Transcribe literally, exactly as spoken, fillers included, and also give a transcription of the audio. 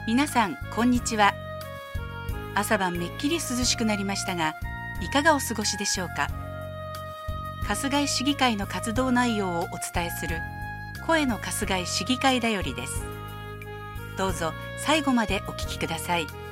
皆さんこんにちは。朝晩めっきり涼しくなりましたが、いかがお過ごしでしょうか。春日井市議会の活動内容をお伝えする声の春日井市議会だよりです。どうぞ最後までお聞きください。